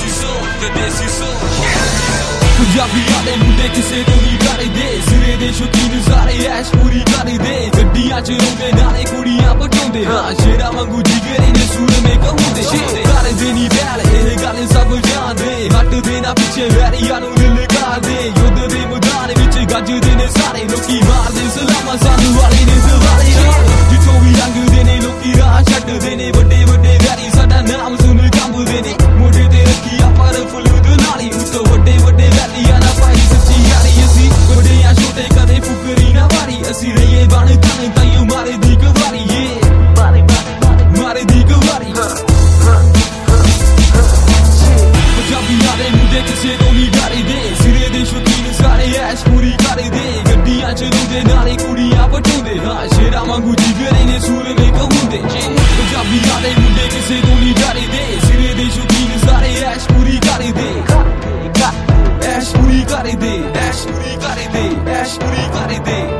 ਪੰਜਾਬੀਆਂ ਦੇ ਮੁੰਡੇ ਕਿਸੇ ਤੋਂ ਨਹੀਂ ਡਰਦੇ ਸਿਰੇ ਦੇ ਸ਼ੌਕੀਨ ਸਾਰੇ ਐਸ਼ ਪੂਰੀ ਕਰਦੇ ਗੱਡੀਆਂ ਚ ਰੋਂਦੇ ਨਾਲੇ ਕੁੜੀਆਂ ਪਟਾਉਂਦੇ ਹਾਂ ਸ਼ੇਰਾਂ ਵਾਂਗੂ ਜਿਗਰੇ ਨੇ ਸੂਰਮੇ ਕਹੂੰਦੇ ਕਰਦੇ ਨਹੀਂ ਬੈਲ ਇਹ ਗੱਲ ਸਭ ਜਾਣਦੇ ਹੱਟਦੇ ਨਾ ਪਿੱਛੇ ਵੈਰੀਆਂ ਨੂੰ ਦਿਲ ਕਰਦੇ ਯੁੱਧ ਦੇ ਮੈਦਾਨ ਵਿੱਚ ਗੱਜਦੇ ਨੇ ਸਾਰੇ ਲੋਕੀ ਮਾਰਦੇ ਸਲਾਮਾਂ ਸਾਨੂੰ ਵਾਲੇ ਨੇ ਸਵਾਰੇ ਜਿੱਥੋਂ ਵੀ ਲੰਘਦੇ ਨੇ ਲੋਕੀ ਰਾਹ ਛੱਡਦੇ ਨੇ ਵੱਡੇ ਵੱਡੇ ਵੈਰੀ ਸਾਡਾ ਨਾਮ ਸੁਣ ਕੰਬਦੇ ਨੇ ਮੋਢੇ ਤੇ ਰੱਖੀ ਆਪਾਂ ਫਲੂਦ ਨਾਲੀ ਉੱਤੋਂ ਵੱਡੇ ਵੱਡੇ ਵੈਲੀਆਂ ਨਾ ਪਾਈ ਸੱਚੀ ਯਾਰੀ ਅਸੀਂ ਵੱਡਿਆਂ ਛੋਟੇ ਕਦੇ ਫੁਕਰੀ ਨਾ ਵਾਰੀ ਅਸੀਂ ਰਹੀਏ ਬਣ ਤਨ ਤਾਈਓ ਮਾਰੇ ਦੀ ਗਵਾਰੀ ਮਾਰੇ ਦੀ ਗਵਾਰੀ ਪੰਜਾਬੀਆਂ ਦੇ ਮੁੰਡੇ ਕਿਸੇ ਤੋਂ ਨਹੀਂ ਡਰਦੇ ਸਿਰੇ ਦੇ ਸ਼ੌਕੀਨ ਸਾਰੇ ਐਸ਼ ਪੂਰੀ ਕਰਦੇ ਗੱਡੀਆਂ ਚ ਰੋਂਦੇ ਨਾਲੇ ਕੁੜੀਆਂ ਪਟਾਉਂਦੇ ਹਾਂ ਸ਼ੇਰਾਂ ਵਾਂਗੂ ਜਿਗਰੇ ਨੇ ਸੂਰਮੇ ਕਹੂੰਦੇ ਪੰਜਾਬੀਆਂ ਦੇ ਮੁੰਡੇ ਕਿਸੇ ਤੋਂ ਨਹੀਂ ਡਰਦੇ ਸਿਰੇ ਦੇ ਸ਼ੌਕੀਨ ਸਾਰੇ ਐਸ਼ ਪੂਰੀ ਕਰਦੇ ਐਸ਼ ਪੂਰੀ ਕਰਦੇ ਐਸ਼ ਪੂਰੀ ਕਰਦੇ ਐਸ਼ ਪੂਰੀ ਕਰਦੇ